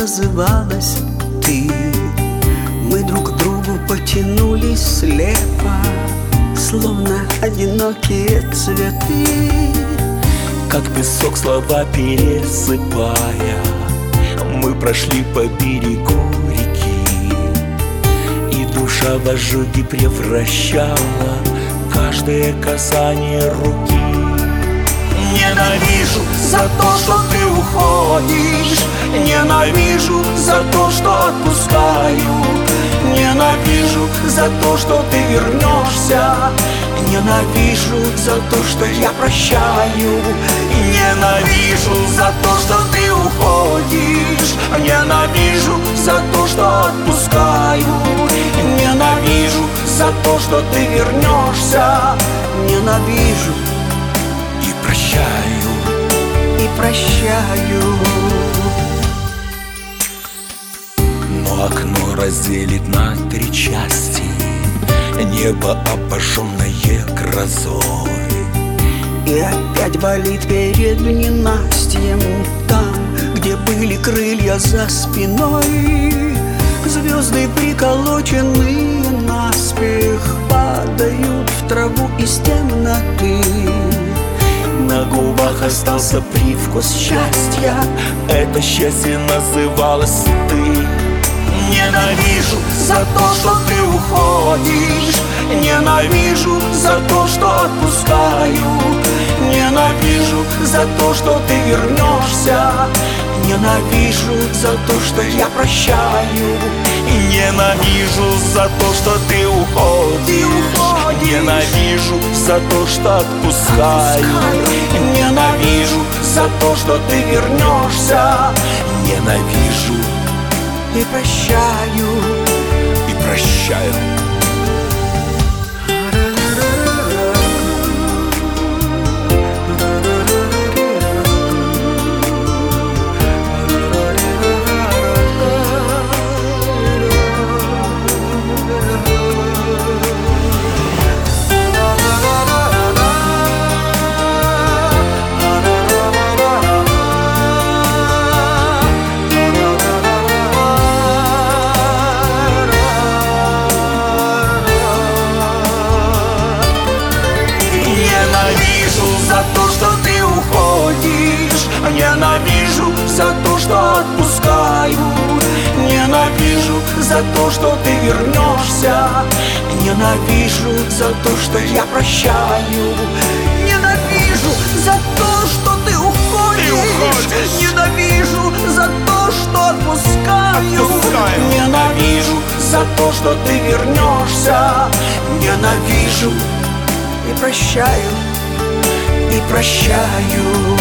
называлась ты. Мы друг к другу потянулись слепо, словно одинокие цветы. Как песок слова пересыпая, мы прошли по берегу реки, и душа в ожоги превращала каждое касание руки. Ненавижу за то, что ты уходишь, ненавижу за то, что отпускаю, ненавижу за то, что ты вернешься, ненавижу за то, что я прощаю, ненавижу за то, что ты уходишь, ненавижу за то, что отпускаю, ненавижу за то, что ты вернешься, ненавижу и прощаю, и прощаю. Но окно разделит на три части, небо, обожженное грозой. И опять болит перед ненастьем, там, где были крылья за спиной. Звезды, приколоченные наспех, падают в траву из темноты. На губах остался привкус счастья, это счастье называлось ты. Ненавижу за то, что ты уходишь, ненавижу за то, что отпускаю, ненавижу за то, что ты вернешься, ненавижу за то, что я прощаю, ненавижу за то, что ты уходишь, ненавижу за то, что отпускаю, ненавижу за то, что ты вернешься, ненавижу и прощаю, и прощаю. Ненавижу за то, что отпускаю, ненавижу за то, что ты вернешься, ненавижу за то, что я прощаю, ненавижу за то, что ты уходишь, ненавижу за то, что отпускаю, ненавижу за то, что ты вернешься, ненавижу и прощаю, и прощаю.